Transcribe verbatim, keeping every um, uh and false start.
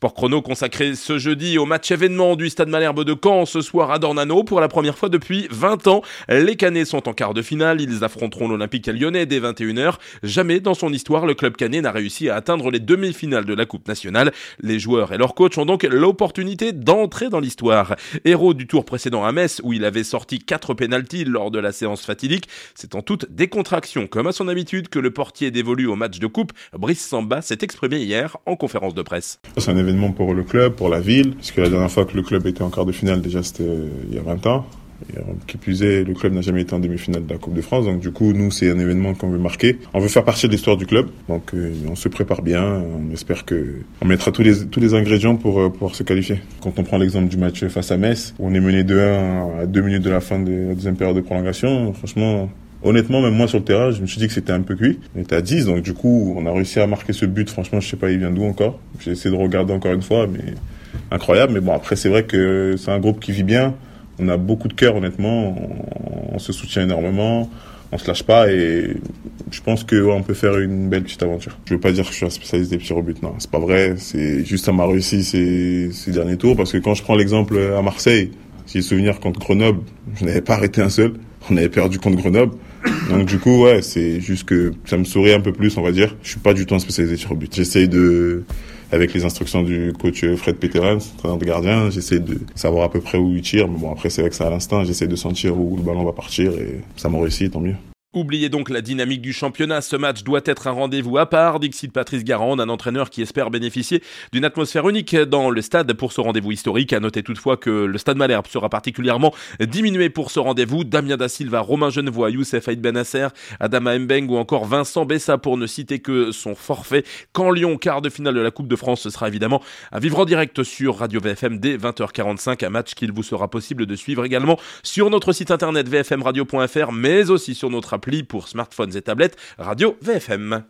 Sport Chrono consacré ce jeudi au match événement du Stade Malherbe de Caen ce soir à Dornano. Pour la première fois depuis vingt ans, les Cannais sont en quart de finale. Ils affronteront l'Olympique Lyonnais dès vingt et une heures. Jamais dans son histoire, le club canet n'a réussi à atteindre les demi-finales de la Coupe nationale. Les joueurs et leur coach ont donc l'opportunité d'entrer dans l'histoire. Héros du tour précédent à Metz, où il avait sorti quatre pénaltys lors de la séance fatidique, c'est en toute décontraction, comme à son habitude, que le portier dévolu au match de coupe, Brice Samba, s'est exprimé hier en conférence de presse. C'est un événement pour le club, pour la ville, puisque la dernière fois que le club était en quart de finale, déjà c'était il y a vingt ans. Et qui plus est, le club n'a jamais été en demi-finale de la Coupe de France, donc du coup, nous, c'est un événement qu'on veut marquer. On veut faire partie de l'histoire du club, donc euh, on se prépare bien, on espère que on mettra tous les tous les ingrédients pour euh, pouvoir se qualifier. Quand on prend l'exemple du match face à Metz, où on est mené deux un à deux minutes de la fin de la deuxième période de prolongation, franchement, honnêtement, même moi sur le terrain, je me suis dit que c'était un peu cuit. On était à dix, donc du coup, on a réussi à marquer ce but. Franchement, je sais pas, il vient d'où encore. J'ai essayé de regarder encore une fois, mais incroyable. Mais bon, après, c'est vrai que c'est un groupe qui vit bien. On a beaucoup de cœur, honnêtement. On, on se soutient énormément. On se lâche pas et je pense que ouais, on peut faire une belle petite aventure. Je veux pas dire que je suis un spécialiste des petits rebuts, non, c'est pas vrai. C'est juste ça m'a réussi ces, ces derniers tours parce que quand je prends l'exemple à Marseille, j'ai le souvenir contre Grenoble, je n'avais pas arrêté un seul. On avait perdu contre Grenoble. Donc du coup, ouais, c'est juste que ça me sourit un peu plus, on va dire. Je suis pas du tout un spécialisé tir au but. J'essaye de, avec les instructions du coach Fred Peterens, entraîneur de gardien, j'essaie de savoir à peu près où il tire. Mais bon, après, c'est vrai que c'est à l'instinct. J'essaie de sentir où le ballon va partir et ça m'a réussi, tant mieux. Oubliez donc la dynamique du championnat, ce match doit être un rendez-vous à part, dixit Patrice Garande, un entraîneur qui espère bénéficier d'une atmosphère unique dans le stade pour ce rendez-vous historique. À noter toutefois que le Stade Malherbe sera particulièrement diminué pour ce rendez-vous. Damien Da Silva, Romain Genevoix, Youssef Aïd Benasser, Adama Mbeng ou encore Vincent Bessa pour ne citer que son forfait. Quand Lyon, quart de finale de la Coupe de France, ce sera évidemment à vivre en direct sur Radio V F M dès vingt heures quarante-cinq, un match qu'il vous sera possible de suivre également sur notre site internet v f m radio point f r mais aussi sur notre appli pour smartphones et tablettes Radio V F M.